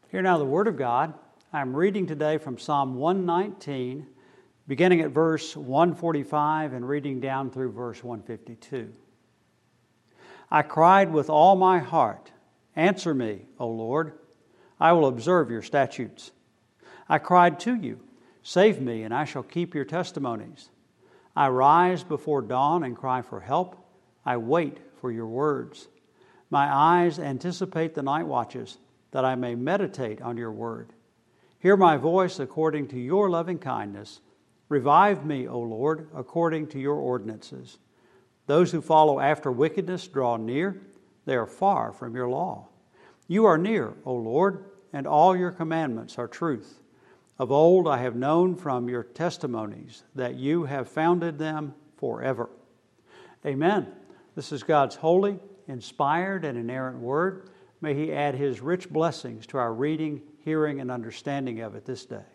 Hear now the Word of God. I'm reading today from Psalm 119, beginning at verse 145 and reading down through verse 152. I cried with all my heart, "Answer me, O Lord. I will observe your statutes." I cried to you, "Save me, and I shall keep your testimonies." I rise before dawn and cry for help. I wait for your words. My eyes anticipate the night watches, that I may meditate on your word. Hear my voice according to your loving kindness. Revive me, O Lord, according to your ordinances. Those who follow after wickedness draw near. They are far from your law. You are near, O Lord, and all your commandments are truth. Of old I have known from your testimonies that you have founded them forever. Amen. This is God's holy, inspired, and inerrant word. May He add His rich blessings to our reading, hearing, and understanding of it this day.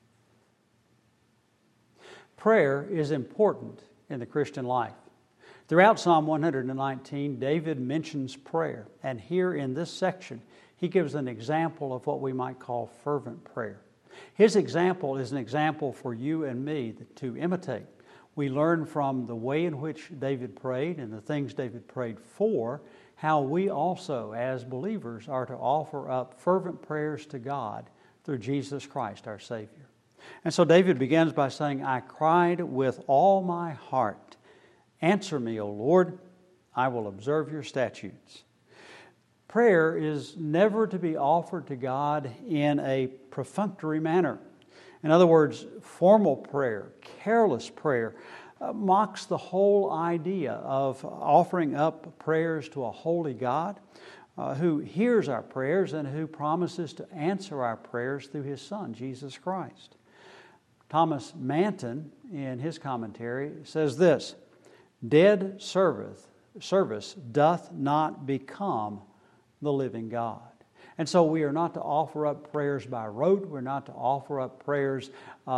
Prayer is important in the Christian life. Throughout Psalm 119, David mentions prayer, and here in this section, he gives an example of what we might call fervent prayer. His example is an example for you and me to imitate. We learn from the way in which David prayed and the things David prayed for, how we also, as believers, are to offer up fervent prayers to God through Jesus Christ, our Savior. And so David begins by saying, I cried with all my heart. Answer me, O Lord. I will observe your statutes. Prayer is never to be offered to God in a perfunctory manner. In other words, formal prayer, careless prayer, mocks the whole idea of offering up prayers to a holy God who hears our prayers and who promises to answer our prayers through His Son, Jesus Christ. Thomas Manton, in his commentary, says this, "Dead service doth not become the living God." And so we are not to offer up prayers by rote. We're not to offer up prayers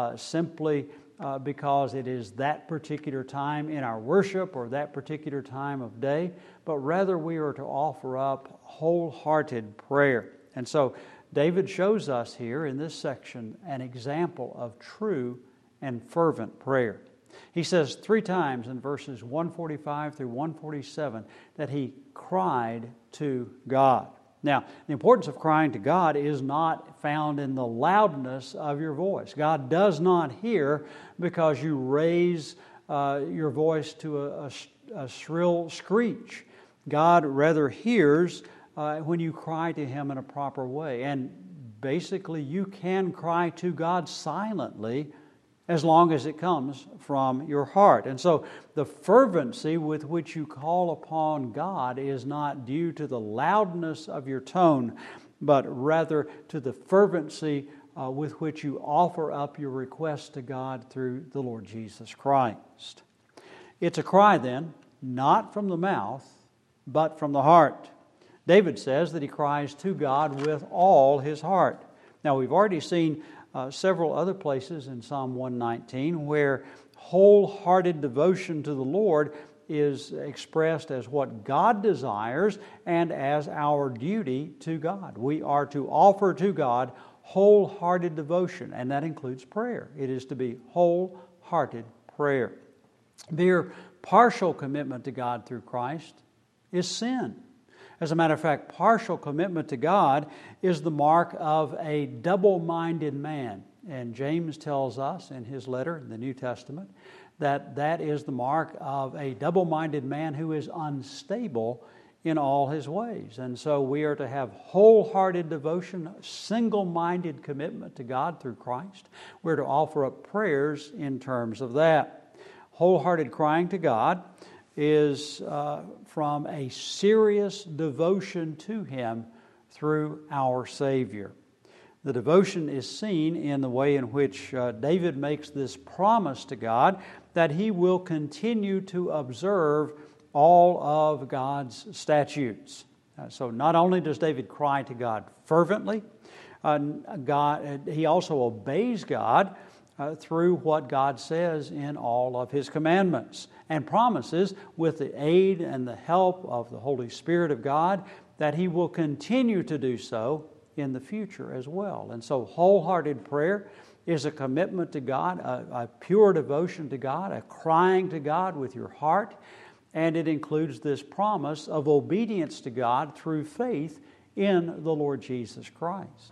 simply because it is that particular time in our worship or that particular time of day, but rather we are to offer up wholehearted prayer. And so David shows us here in this section an example of true and fervent prayer. He says 3 times in verses 145 through 147 that he cried to God. Now, the importance of crying to God is not found in the loudness of your voice. God does not hear because you raise your voice to a shrill screech. God rather hears when you cry to Him in a proper way. And basically, you can cry to God silently as long as it comes from your heart. And so the fervency with which you call upon God is not due to the loudness of your tone, but rather to the fervency with which you offer up your requests to God through the Lord Jesus Christ. It's a cry then, not from the mouth, but from the heart. David says that he cries to God with all his heart. Now, we've already seen several other places in Psalm 119 where wholehearted devotion to the Lord is expressed as what God desires and as our duty to God. We are to offer to God wholehearted devotion, and that includes prayer. It is to be wholehearted prayer. Mere partial commitment to God through Christ is sin. As a matter of fact, partial commitment to God is the mark of a double-minded man. And James tells us in his letter in the New Testament that that is the mark of a double-minded man who is unstable in all his ways. And so we are to have wholehearted devotion, single-minded commitment to God through Christ. We're to offer up prayers in terms of that. Wholehearted crying to God is from a serious devotion to Him through our Savior. The devotion is seen in the way in which David makes this promise to God that he will continue to observe all of God's statutes. So not only does David cry to God fervently, he also obeys God through what God says in all of His commandments, and promises with the aid and the help of the Holy Spirit of God that He will continue to do so in the future as well. And so wholehearted prayer is a commitment to God, a pure devotion to God, a crying to God with your heart, and it includes this promise of obedience to God through faith in the Lord Jesus Christ.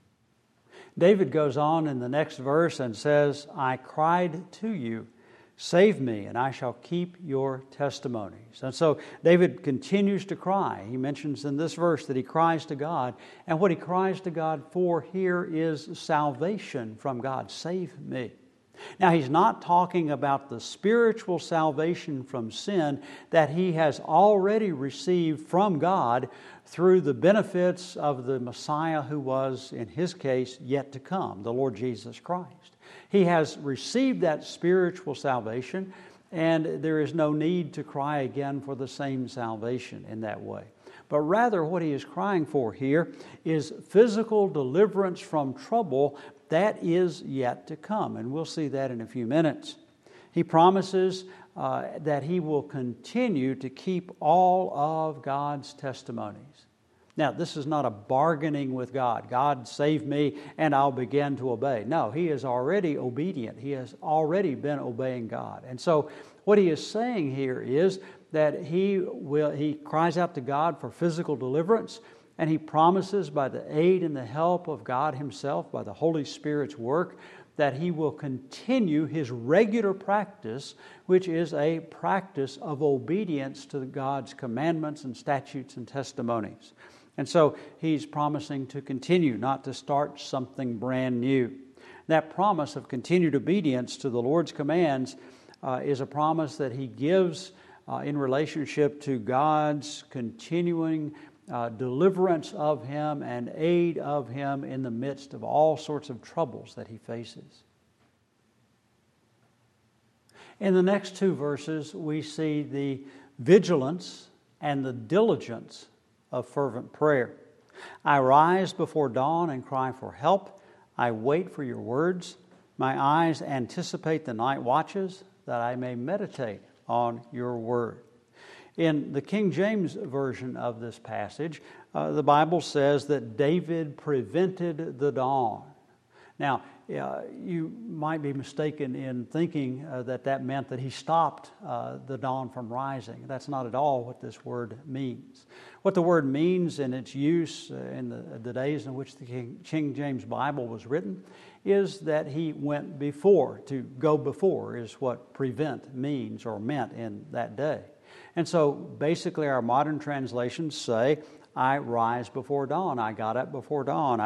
David goes on in the next verse and says, I cried to you, save me, and I shall keep your testimonies. And so David continues to cry. He mentions in this verse that he cries to God, and what he cries to God for here is salvation from God. Save me. Now, he's not talking about the spiritual salvation from sin that he has already received from God through the benefits of the Messiah who was, in his case, yet to come, the Lord Jesus Christ. He has received that spiritual salvation, and there is no need to cry again for the same salvation in that way. But rather, what he is crying for here is physical deliverance from trouble that is yet to come. And we'll see that in a few minutes. He promises that he will continue to keep all of God's testimonies. Now, this is not a bargaining with God. God, save me, and I'll begin to obey. No, he is already obedient. He has already been obeying God. And so what he is saying here is that he cries out to God for physical deliverance, and he promises by the aid and the help of God himself, by the Holy Spirit's work, that he will continue his regular practice, which is a practice of obedience to God's commandments and statutes and testimonies. And so he's promising to continue, not to start something brand new. That promise of continued obedience to the Lord's commands is a promise that he gives in relationship to God's continuing deliverance of him and aid of him in the midst of all sorts of troubles that he faces. In the next two verses, we see the vigilance and the diligence of fervent prayer. I rise before dawn and cry for help. I wait for your words. My eyes anticipate the night watches, that I may meditate on your word. In the King James Version of this passage, the Bible says that David prevented the dawn. Now, you might be mistaken in thinking that meant that he stopped the dawn from rising. That's not at all what this word means. What the word means in its use in the days in which the King James Bible was written is that he went before. To go before is what prevent means or meant in that day. And so basically our modern translations say, I rise before dawn. I got up before dawn.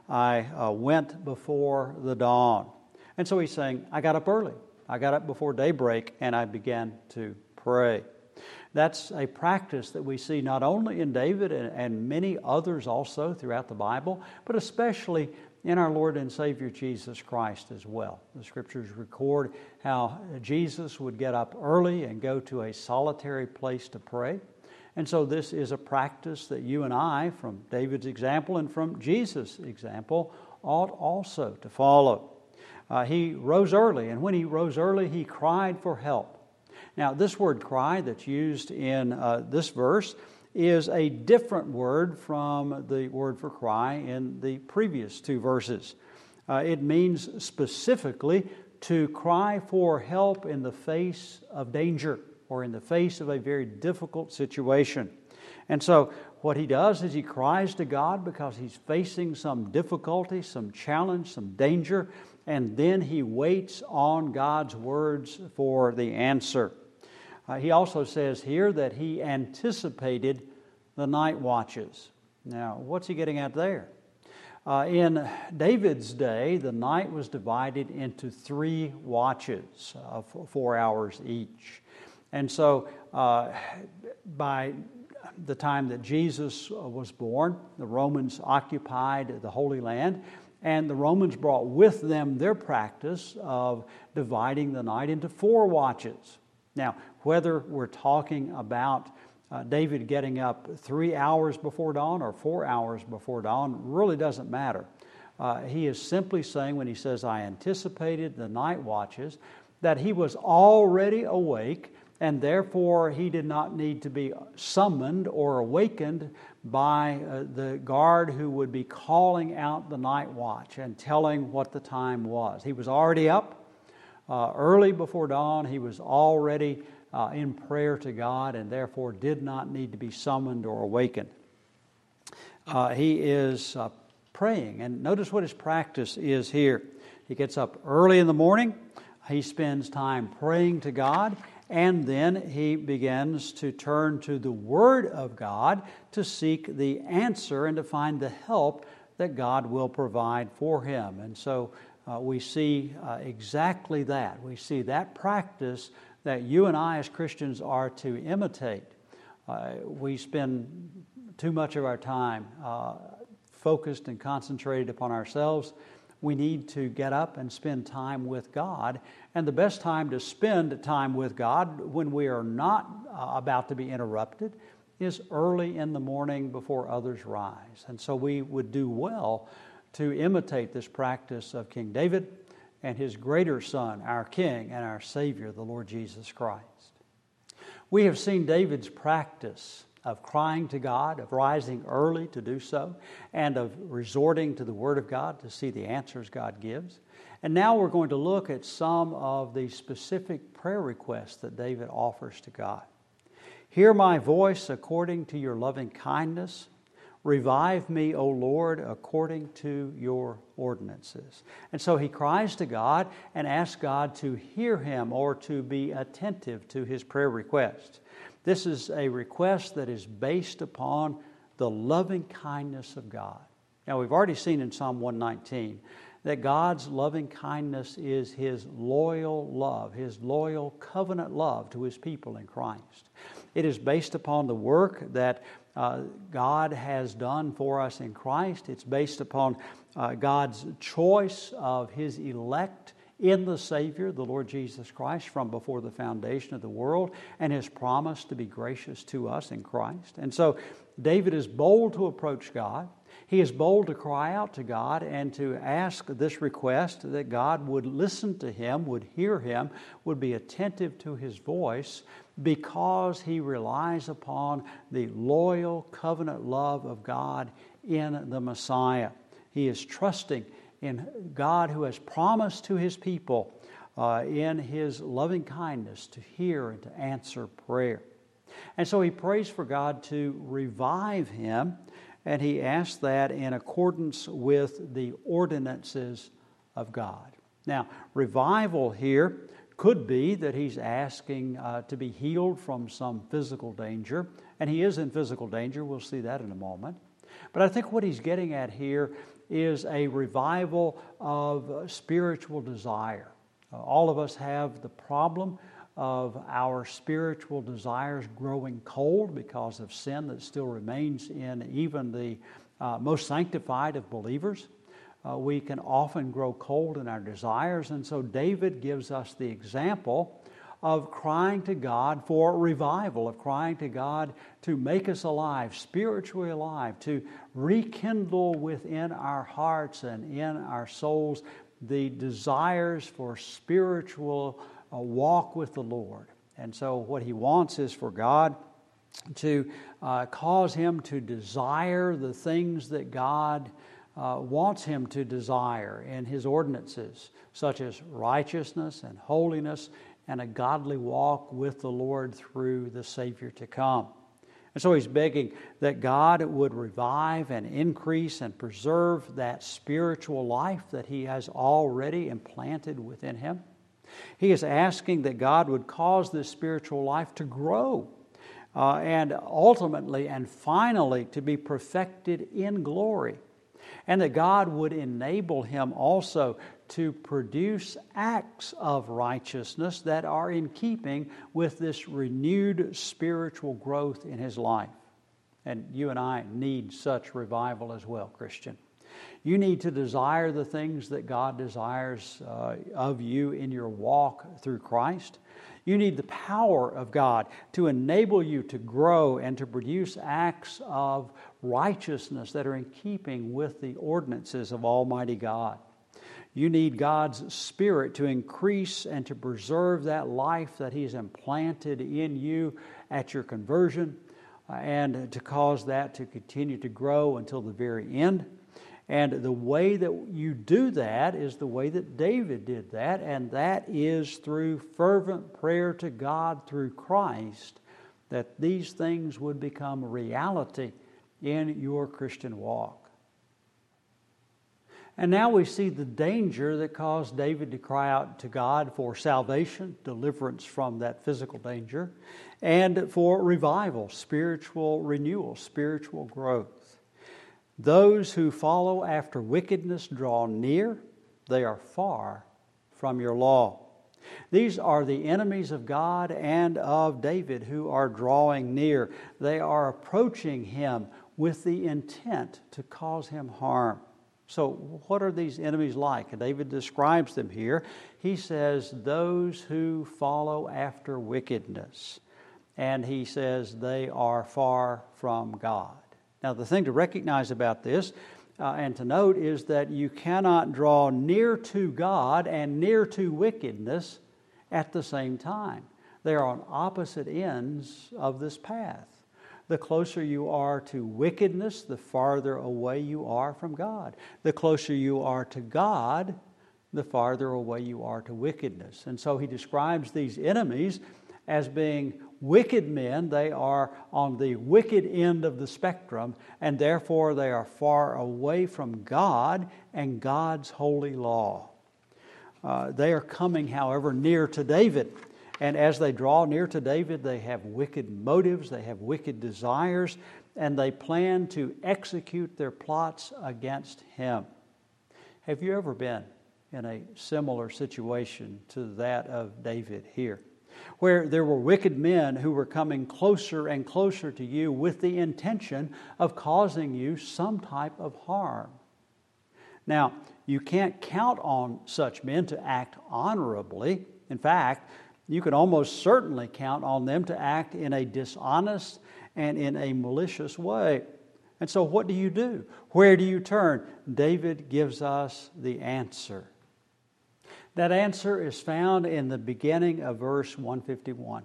I went before the dawn. And so he's saying, I got up early. I got up before daybreak and I began to pray. That's a practice that we see not only in David and many others also throughout the Bible, but especially in our Lord and Savior Jesus Christ as well. The Scriptures record how Jesus would get up early and go to a solitary place to pray. And so this is a practice that you and I, from David's example and from Jesus' example, ought also to follow. He rose early, and when he rose early, he cried for help. Now, this word cry that's used in this verse is a different word from the word for cry in the previous two verses. It means specifically to cry for help in the face of danger or in the face of a very difficult situation. And so what he does is he cries to God because he's facing some difficulty, some challenge, some danger, and then he waits on God's words for the answer. He also says here that he anticipated the night watches. Now, what's he getting at there? In David's day, the night was divided into 3 watches of 4 hours each. And so by the time that Jesus was born, the Romans occupied the Holy Land, and the Romans brought with them their practice of dividing the night into 4 watches. Now, whether we're talking about David getting up 3 hours before dawn or 4 hours before dawn really doesn't matter. He is simply saying, when he says, I anticipated the night watches, that he was already awake and therefore he did not need to be summoned or awakened by the guard who would be calling out the night watch and telling what the time was. He was already up early before dawn. He was already in prayer to God, and therefore did not need to be summoned or awakened. He is praying, and notice what his practice is here. He gets up early in the morning. He spends time praying to God, and then he begins to turn to the Word of God to seek the answer and to find the help that God will provide for him. And so we see exactly that. We see that practice that you and I as Christians are to imitate. We spend too much of our time focused and concentrated upon ourselves. We need to get up and spend time with God. And the best time to spend time with God when we are not about to be interrupted is early in the morning before others rise. And so we would do well to imitate this practice of King David and his greater son, our King and our Savior, the Lord Jesus Christ. We have seen David's practice of crying to God, of rising early to do so, and of resorting to the Word of God to see the answers God gives. And now we're going to look at some of the specific prayer requests that David offers to God. Hear my voice according to your loving kindness. Revive me, O Lord, according to your ordinances. And so he cries to God and asks God to hear him or to be attentive to his prayer request. This is a request that is based upon the loving kindness of God. Now, we've already seen in Psalm 119 that God's loving kindness is his loyal love, his loyal covenant love to his people in Christ. It is based upon the work that God has done for us in Christ. It's based upon God's choice of his elect in the Savior, the Lord Jesus Christ, from before the foundation of the world, and his promise to be gracious to us in Christ. And so David is bold to approach God. He is bold to cry out to God and to ask this request that God would listen to him, would hear him, would be attentive to his voice, because he relies upon the loyal covenant love of God in the Messiah. He is trusting in God who has promised to his people in his loving kindness to hear and to answer prayer. And so he prays for God to revive him, and he asks that in accordance with the ordinances of God. Now, revival here could be that he's asking to be healed from some physical danger, and he is in physical danger. We'll see that in a moment. But I think what he's getting at here is a revival of spiritual desire. All of us have the problem of our spiritual desires growing cold because of sin that still remains in even the most sanctified of believers. We can often grow cold in our desires, and so David gives us the example of crying to God for revival, of crying to God to make us alive, spiritually alive, to rekindle within our hearts and in our souls the desires for spiritual walk with the Lord. And so what he wants is for God to cause him to desire the things that God wants him to desire in his ordinances, such as righteousness and holiness and a godly walk with the Lord through the Savior to come. And so he's begging that God would revive and increase and preserve that spiritual life that he has already implanted within him. He is asking that God would cause this spiritual life to grow and ultimately and finally to be perfected in glory. And that God would enable him also to produce acts of righteousness that are in keeping with this renewed spiritual growth in his life. And you and I need such revival as well, Christian. You need to desire the things that God desires of you in your walk through Christ. You need the power of God to enable you to grow and to produce acts of righteousness that are in keeping with the ordinances of Almighty God. You need God's Spirit to increase and to preserve that life that He's implanted in you at your conversion, and to cause that to continue to grow until the very end. And the way that you do that is the way that David did that, and that is through fervent prayer to God through Christ, that these things would become reality in your Christian walk. And now we see the danger that caused David to cry out to God for salvation, deliverance from that physical danger, and for revival, spiritual renewal, spiritual growth. Those who follow after wickedness draw near, they are far from your law. These are the enemies of God and of David who are drawing near. They are approaching him with the intent to cause him harm. So what are these enemies like? David describes them here. He says, those who follow after wickedness. And he says they are far from God. Now the thing to recognize about this and to note is that you cannot draw near to God and near to wickedness at the same time. They are on opposite ends of this path. The closer you are to wickedness, the farther away you are from God. The closer you are to God, the farther away you are to wickedness. And so he describes these enemies as being wicked men. They are on the wicked end of the spectrum, and therefore they are far away from God and God's holy law. They are coming, however, near to David. And as they draw near to David, they have wicked motives, they have wicked desires, and they plan to execute their plots against him. Have you ever been in a similar situation to that of David here, where there were wicked men who were coming closer and closer to you with the intention of causing you some type of harm? Now, you can't count on such men to act honorably. In fact, you can almost certainly count on them to act in a dishonest and in a malicious way. And so what do you do? Where do you turn? David gives us the answer. That answer is found in the beginning of verse 151.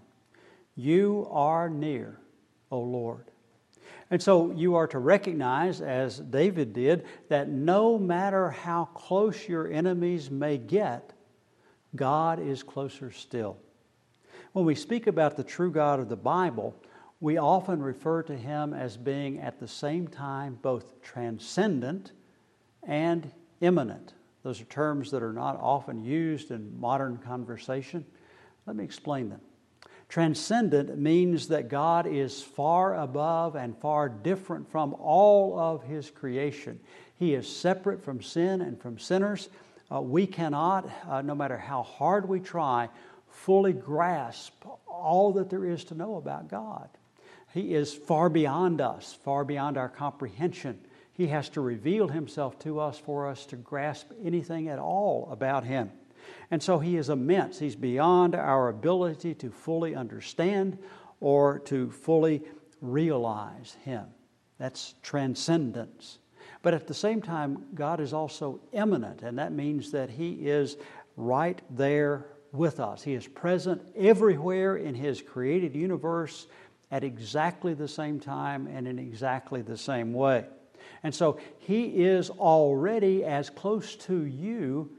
You are near, O Lord. And so you are to recognize, as David did, that no matter how close your enemies may get, God is closer still. When we speak about the true God of the Bible, we often refer to Him as being at the same time both transcendent and immanent. Those are terms that are not often used in modern conversation. Let me explain them. Transcendent means that God is far above and far different from all of His creation. He is separate from sin and from sinners. We cannot, no matter how hard we try, fully grasp all that there is to know about God. He is far beyond us, far beyond our comprehension. He has to reveal Himself to us for us to grasp anything at all about Him. And so He is immense. He's beyond our ability to fully understand or to fully realize Him. That's transcendence. But at the same time, God is also immanent, and that means that He is right there with us. He is present everywhere in His created universe at exactly the same time and in exactly the same way. And so He is already as close to you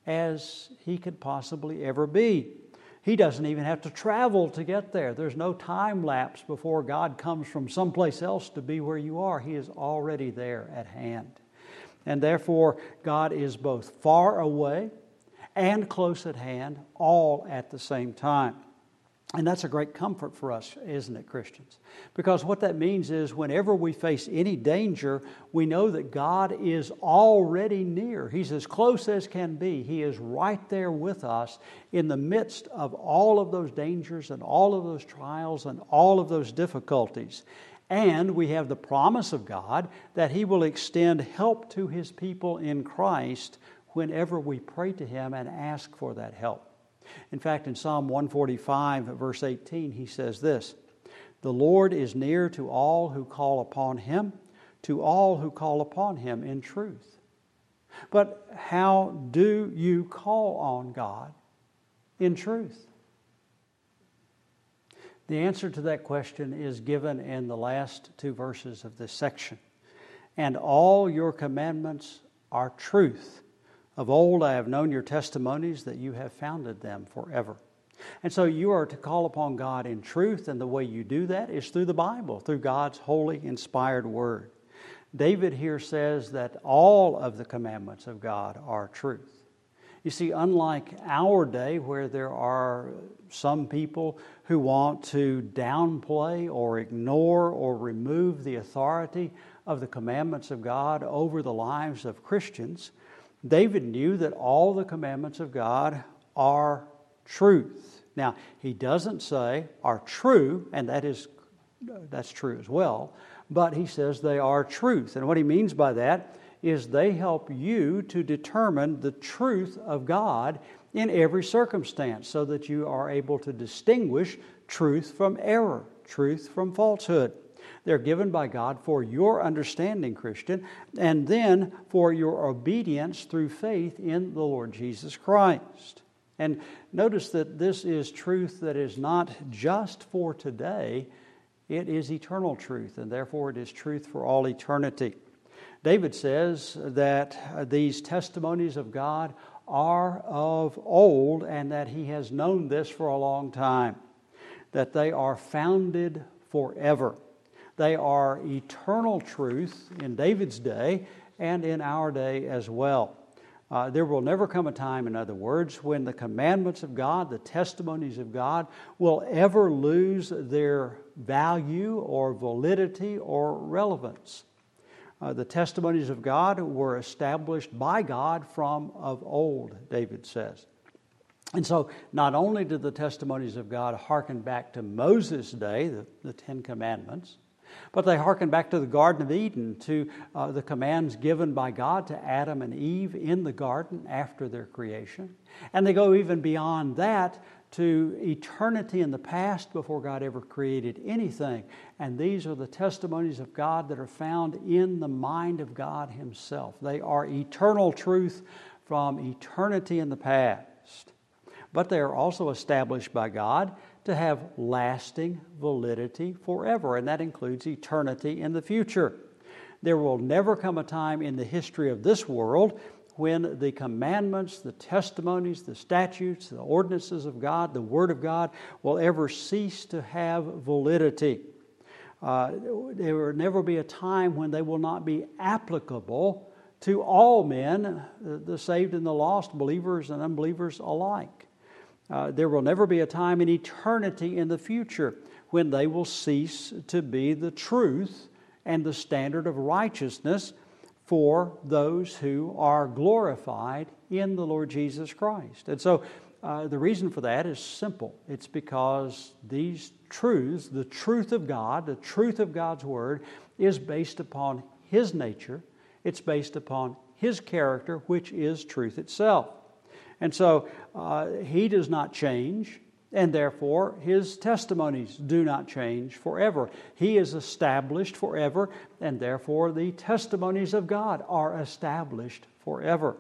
as He could possibly ever be. He doesn't even have to travel to get there. There's no time lapse before God comes from someplace else to be where you are. He is already there at hand. And therefore, God is both far away and close at hand, all at the same time. And that's a great comfort for us, isn't it, Christians? Because what that means is whenever we face any danger, we know that God is already near. He's as close as can be. He is right there with us in the midst of all of those dangers and all of those trials and all of those difficulties. And we have the promise of God that He will extend help to His people in Christ whenever we pray to Him and ask for that help. In fact, in Psalm 145, verse 18, he says this, "The Lord is near to all who call upon Him, to all who call upon Him in truth." But how do you call on God in truth? The answer to that question is given in the last two verses of this section. And all your commandments are truth. Of old I have known your testimonies, that you have founded them forever. And so you are to call upon God in truth, and the way you do that is through the Bible, through God's holy, inspired Word. David here says that all of the commandments of God are truth. You see, unlike our day, where there are some people who want to downplay or ignore or remove the authority of the commandments of God over the lives of Christians, David knew that all the commandments of God are truth. Now, he doesn't say are true, and that's true as well, but he says they are truth. And what he means by that is they help you to determine the truth of God in every circumstance, so that you are able to distinguish truth from error, truth from falsehood. They're given by God for your understanding, Christian, and then for your obedience through faith in the Lord Jesus Christ. And notice that this is truth that is not just for today, it is eternal truth, and therefore it is truth for all eternity. David says that these testimonies of God are of old, and that he has known this for a long time, that they are founded forever. They are eternal truth in David's day and in our day as well. There will never come a time, in other words, when the commandments of God, the testimonies of God, will ever lose their value or validity or relevance. The testimonies of God were established by God from of old, David says. And so not only did the testimonies of God hearken back to Moses' day, the Ten Commandments, but they hearken back to the Garden of Eden, to the commands given by God to Adam and Eve in the garden after their creation. And they go even beyond that to eternity in the past, before God ever created anything. And these are the testimonies of God that are found in the mind of God Himself. They are eternal truth from eternity in the past. But they are also established by God to have lasting validity forever, and that includes eternity in the future. There will never come a time in the history of this world when the commandments, the testimonies, the statutes, the ordinances of God, the Word of God will ever cease to have validity. There will never be a time when they will not be applicable to all men, the saved and the lost, believers and unbelievers alike. There will never be a time in eternity in the future when they will cease to be the truth and the standard of righteousness for those who are glorified in the Lord Jesus Christ. And so the reason for that is simple. It's because these truths, the truth of God, the truth of God's Word, is based upon His nature. It's based upon His character, which is truth itself. And so He does not change, and therefore His testimonies do not change forever. He is established forever, and therefore the testimonies of God are established forever.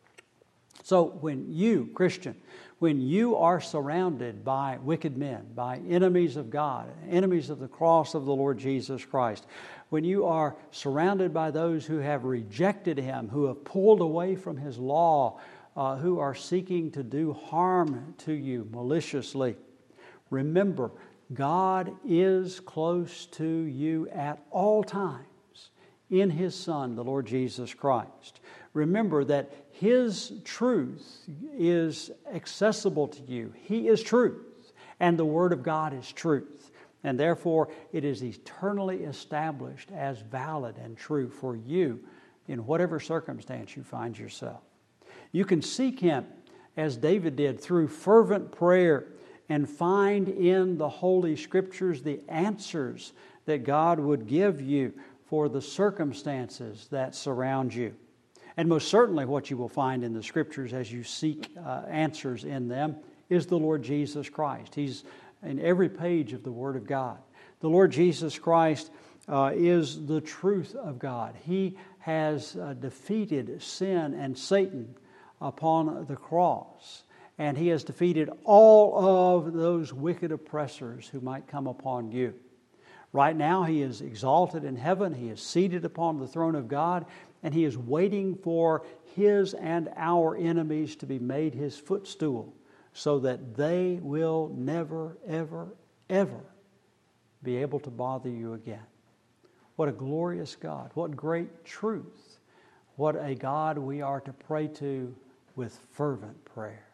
So when you, Christian, when you are surrounded by wicked men, by enemies of God, enemies of the cross of the Lord Jesus Christ, when you are surrounded by those who have rejected Him, who have pulled away from His law, who are seeking to do harm to you maliciously, remember, God is close to you at all times in His Son, the Lord Jesus Christ. Remember that His truth is accessible to you. He is truth, and the Word of God is truth. And therefore, it is eternally established as valid and true for you in whatever circumstance you find yourself. You can seek Him, as David did, through fervent prayer, and find in the Holy Scriptures the answers that God would give you for the circumstances that surround you. And most certainly what you will find in the Scriptures as you seek answers in them is the Lord Jesus Christ. He's in every page of the Word of God. The Lord Jesus Christ is the truth of God. He has defeated sin and Satan upon the cross. And He has defeated all of those wicked oppressors who might come upon you. Right now He is exalted in heaven. He is seated upon the throne of God, and He is waiting for His and our enemies to be made His footstool, so that they will never, ever, ever be able to bother you again. What a glorious God. What great truth. What a God we are to pray to with fervent prayer.